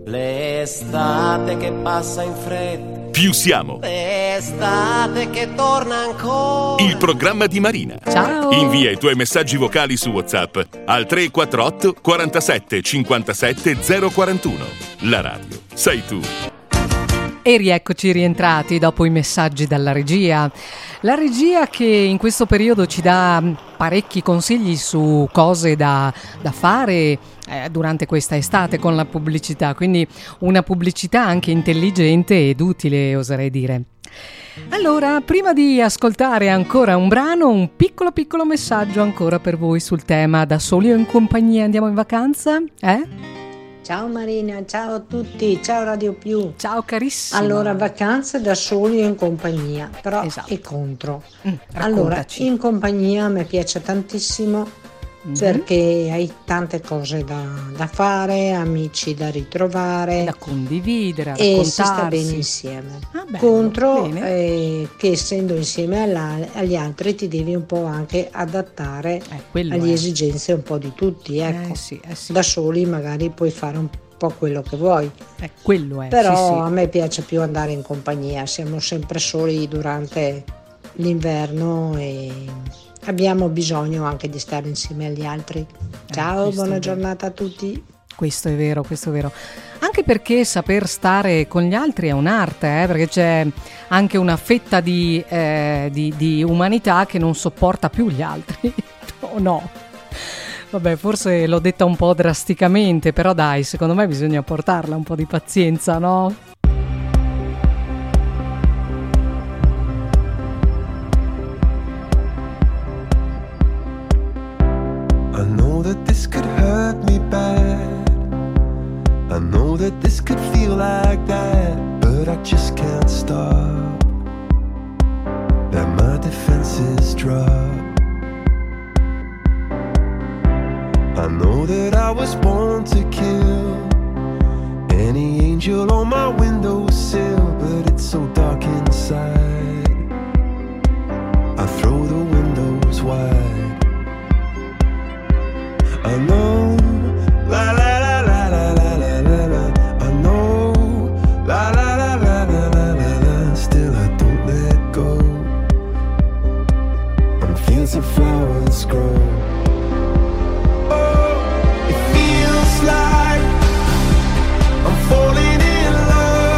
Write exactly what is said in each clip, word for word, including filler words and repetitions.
L'estate che passa in fretta. Più siamo. L'estate che torna ancora. Il programma di Marina. Ciao. Invia i tuoi messaggi vocali su WhatsApp al tre quattro otto quarantasette cinquantasette zero quarantuno. La radio sei tu. E rieccoci rientrati dopo i messaggi dalla regia. La regia che in questo periodo ci dà parecchi consigli su cose da, da fare eh, durante questa estate con la pubblicità, quindi una pubblicità anche intelligente ed utile, oserei dire. Allora, prima di ascoltare ancora un brano, un piccolo piccolo messaggio ancora per voi sul tema da soli o in compagnia. Andiamo in vacanza? Eh? Ciao Marina, ciao a tutti, ciao Radio Più. Ciao carissima. Allora, vacanze da soli o in compagnia, però Esatto. è contro. Mm, allora, raccontaci. in compagnia mi piace tantissimo Mhm. perché hai tante cose da, da fare, amici da ritrovare Da condividere, a e raccontarsi. si sta bene insieme. Ah, bello, Contro bene. eh, che essendo insieme alla- agli altri ti devi un po' anche adattare Eh, quello alle è. esigenze un po' di tutti, ecco. Eh sì, eh sì. Da soli magari puoi fare un po' quello che vuoi. Eh, quello è. Però sì, sì. a me piace più andare in compagnia, siamo sempre soli durante l'inverno e abbiamo bisogno anche di stare insieme agli altri. Ciao, questo buona è vero. giornata a tutti. Questo è vero, questo è vero. Anche perché saper stare con gli altri è un'arte, eh, perché c'è anche una fetta di, eh, di, di umanità che non sopporta più gli altri. O no? Vabbè, forse l'ho detta un po' drasticamente, però dai, secondo me bisogna portarla un po' di pazienza, no? I know that this could hurt me bad. I know that this could feel like that, but I just can't stop. That my defenses drop. I know that I was born to kill any angel on my windowsill, but it's so dark inside. I throw the windows wide. I know, la la la la la la la la la. I know, la la la la la la la la. Still I don't let go. On fields of flowers grow. Oh, it feels like I'm falling in love.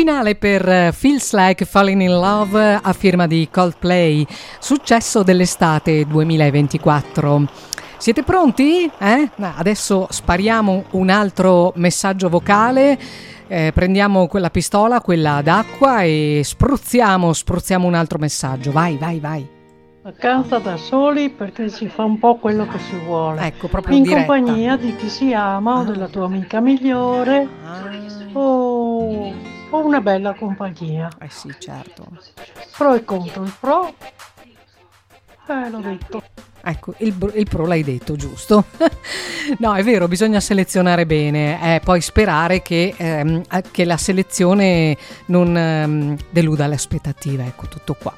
finale per Feels Like Falling in Love a firma di Coldplay, successo dell'estate duemilaventiquattro. Siete pronti? Eh? Adesso spariamo un altro messaggio vocale, eh, prendiamo quella pistola, quella d'acqua e spruzziamo, spruzziamo un altro messaggio. Vai, vai, vai. Vacanza da soli perché si fa un po' quello che si vuole. Ecco, proprio in diretta. compagnia di chi si ama o della tua amica migliore Ah. o, o una bella compagnia. Eh sì, certo. Pro e contro. Il pro, eh, l'ho detto. Ecco, il, il pro l'hai detto, giusto? No, è vero, bisogna selezionare bene, eh, poi sperare che, ehm, che la selezione non ehm, deluda le aspettative, ecco, tutto qua.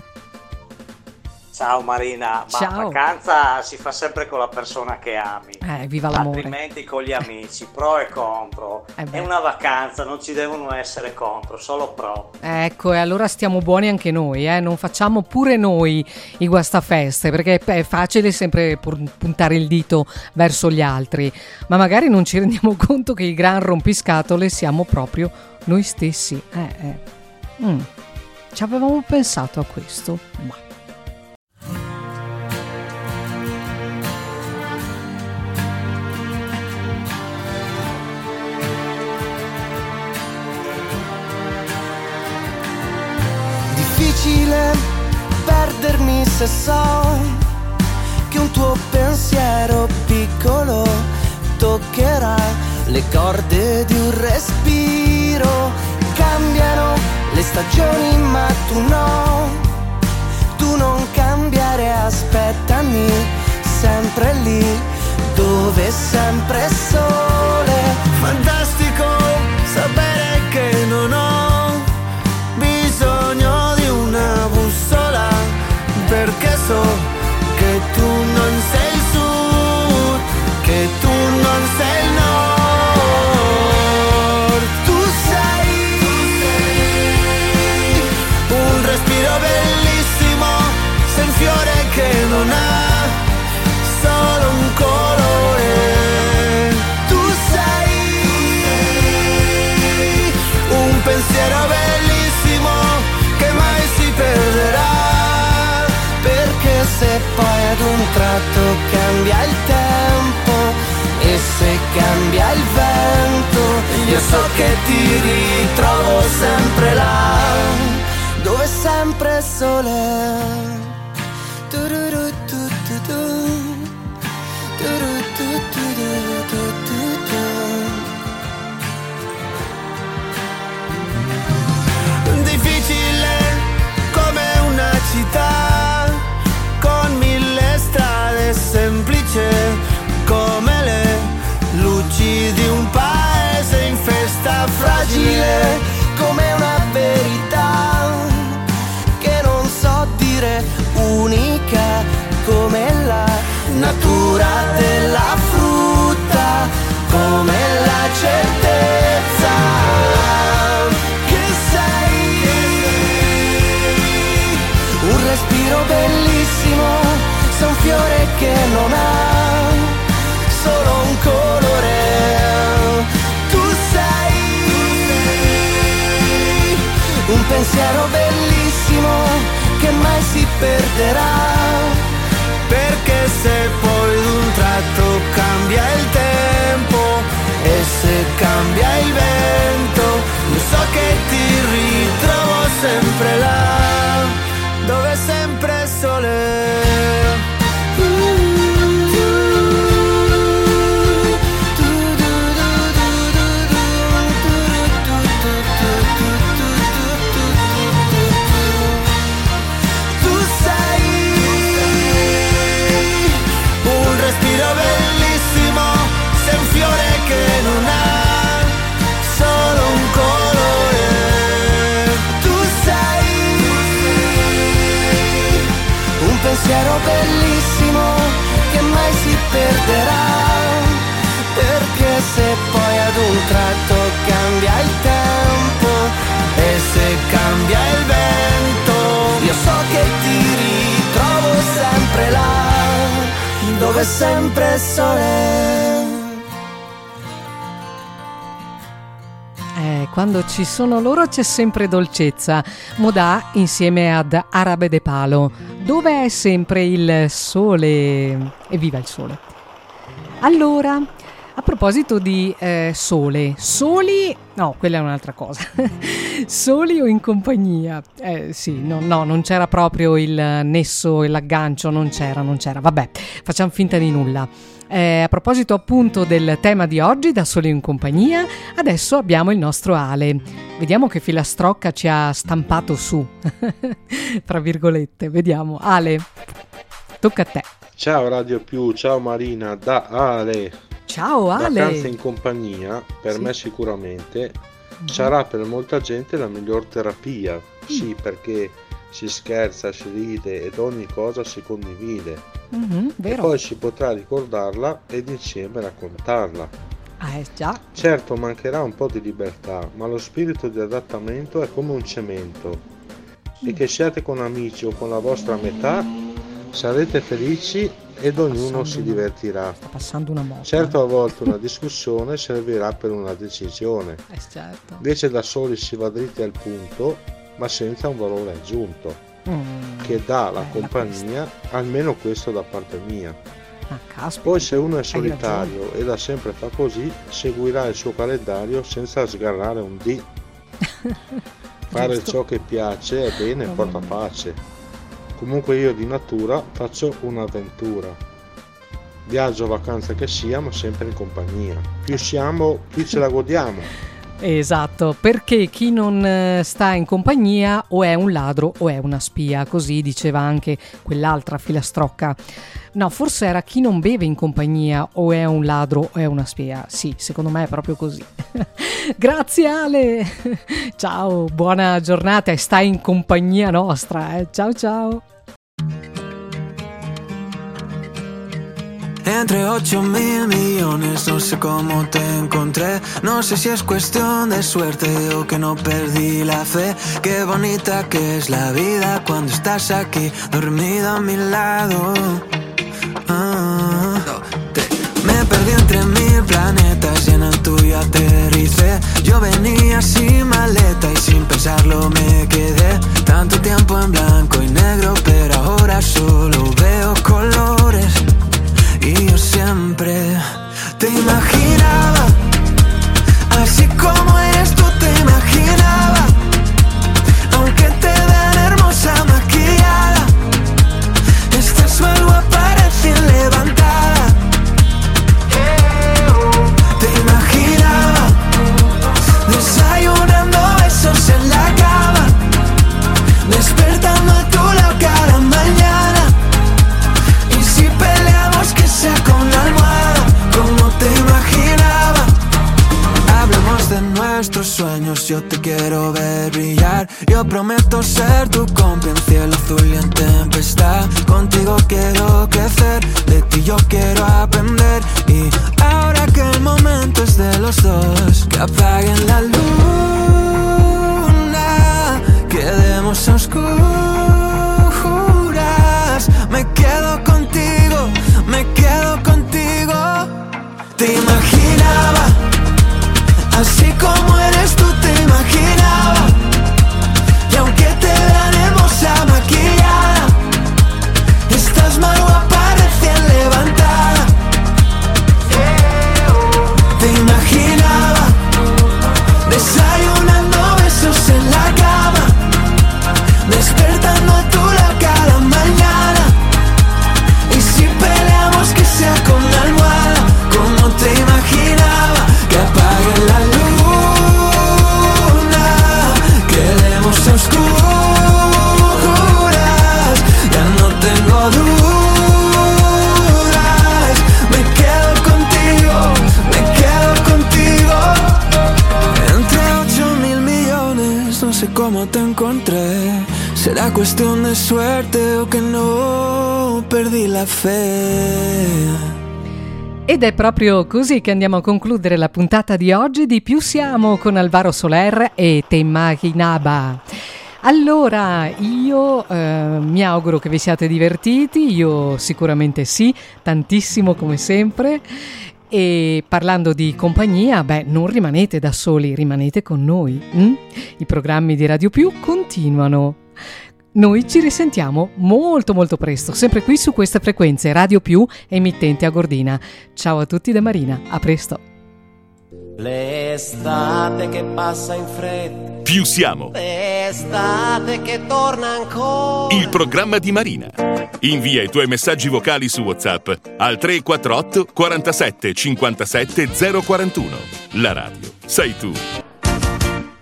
Ciao Marina, ma Ciao. vacanza si fa sempre con la persona che ami, Eh, viva l'amore. altrimenti con gli amici, pro e contro. Eh beh. È una vacanza, non ci devono essere contro, solo pro. Ecco, e allora stiamo buoni anche noi, eh? Non facciamo pure noi i guastafeste, perché è facile sempre pur- puntare il dito verso gli altri, ma magari non ci rendiamo conto che i gran rompiscatole siamo proprio noi stessi. Eh, eh. Mm. Ci avevamo pensato a questo? Ma. Difficile perdermi se so che un tuo pensiero piccolo toccherà le corde di un respiro. Cambiano le stagioni ma tu no, tu non cambiare, aspettami sempre lì dove è sempre sole. Fantastico sapere che non ho bisogno di una bussola, perché so che tu non sei il sud, che tu non sei il nord. Tu sei un respiro bellissimo, sei un fiore che non ha solo un colore. Tu sei un pensiero bellissimo che mai si perderà, perché se poi ad un tratto cambia il tempo e se cambia il vento, io so che ti ritrovo sempre là dove è sempre sole. Tururu tu tu tu, tururu tu tu tu tu tu. Difficile come una città con mille strade, semplice come le luci di un paese in festa, fragile come una verità che non so dire, unica come la natura della frutta, come la certezza che sei un respiro bellissimo, sei un fiore che non ha solo un colore. Tu sei un pensiero bellissimo che mai si perderà, perché se poi d'un tratto cambia il tempo e se cambia il vento, io so che ti ritrovo sempre là dove è sempre sole. Pensiero bellissimo che mai si perderà, perché se poi ad un tratto cambia il tempo e se cambia il vento, io so che ti ritrovo sempre là dove è sempre sole. Eh Eh, quando ci sono loro c'è sempre dolcezza. Modà insieme ad Arabe de Palo, dove è sempre il sole. Evviva il sole. Allora, a proposito di eh, sole, soli, no, quella è un'altra cosa. Soli o in compagnia? Eh, sì, no, no, non c'era proprio il nesso e l'aggancio, non c'era, non c'era. Vabbè, facciamo finta di nulla. Eh, a proposito appunto del tema di oggi, da soli o in compagnia, adesso abbiamo il nostro Ale. Vediamo che filastrocca ci ha stampato su, tra virgolette. Vediamo, Ale, tocca a te. Ciao Radio Più, ciao Marina, da Ale. Ciao Ale. Vacanze in compagnia, per sì. me sicuramente, mm-hmm. sarà per molta gente la miglior terapia. Mm. Sì, perché si scherza, si ride ed ogni cosa si condivide. Mm-hmm, vero. E poi si potrà ricordarla ed insieme raccontarla. Ah, eh, già. Certo, mancherà un po' di libertà, ma lo spirito di adattamento è come un cemento. Mm. E che siate con amici o con la vostra metà, sarete felici ed ognuno si divertirà. Sta passando una moto. Certo, a volte una discussione servirà per una decisione. Eh, certo. Invece da soli si va dritti al punto, ma senza un valore aggiunto, mm, che dà la bella compagnia, questa. Almeno questo da parte mia. Ah, caspita. Poi se uno è solitario e da sempre fa così, seguirà il suo calendario senza sgarrare un dì. Fare ciò che piace è bene e porta pace. Comunque io di natura faccio un'avventura. Viaggio, vacanza che sia, ma sempre in compagnia. Più siamo, più ce la godiamo. Esatto, perché chi non sta in compagnia o è un ladro o è una spia, così diceva anche quell'altra filastrocca. No, forse era chi non beve in compagnia o è un ladro o è una spia. Sì, secondo me è proprio così. Grazie Ale, ciao, buona giornata e stai in compagnia nostra, eh. Ciao ciao. Entre ocho mil millones, no sé cómo te encontré. No sé si es cuestión de suerte o que no perdí la fe. Qué bonita que es la vida cuando estás aquí, dormida a mi lado. Ah, me perdí entre mil planetas y en el tuyo aterricé. Yo venía sin maleta y sin pensarlo me quedé. Tanto tiempo en blanco y negro, pero ahora solo veo colores. Y yo siempre te imaginaba, así como eres tú te imaginaba. Aunque te vean hermosa maquillada, estás o algo aparece levantada. Te imaginaba desayunando besos en la cama, despertando a tu lado cada mañana. Y si peleamos que sea con la almohada, como te imaginaba. Hablemos de nuestros sueños, yo te quiero ver brillar. Yo prometo ser tu cómplice en cielo azul y en tempestad. Contigo quiero crecer, de ti yo quiero aprender. Y ahora que el momento es de los dos, que apaguen la luna, quedemos a oscuras. Me quedo contigo, me quedo contigo. Te imaginaba, así como eres tú te imaginaba. Y aunque te vean hermosa maquillada, estás mal guapa recién levantada. Te imaginaba desayunando besos en la cama, despertando a tu lado cada mañana. Y si peleamos que sea con la almohada, como te imaginaba. Que apague la luna, quedemos a oscuras. Ya no tengo dudas, me quedo contigo, me quedo contigo. Entre ocho mil millones, no sé cómo te encontré. Será cuestión de suerte o che no perdí la fe. Ed è proprio così che andiamo a concludere la puntata di oggi di Più Siamo con Alvaro Soler e Te Imaginaba. Allora, io eh, mi auguro che vi siate divertiti, io sicuramente sì, tantissimo come sempre. E parlando di compagnia, beh, non rimanete da soli, rimanete con noi. hm? I programmi di Radio Più continuano. Noi ci risentiamo molto molto presto, sempre qui su queste frequenze Radio Più, emittente a Gordina. Ciao a tutti da Marina, a presto. L'estate che passa in fretta, Più siamo. l'estate che torna ancora. Il programma di Marina. Invia i tuoi messaggi vocali su WhatsApp al tre quattro otto quarantasette cinquantasette zero quarantuno. La radio sei tu.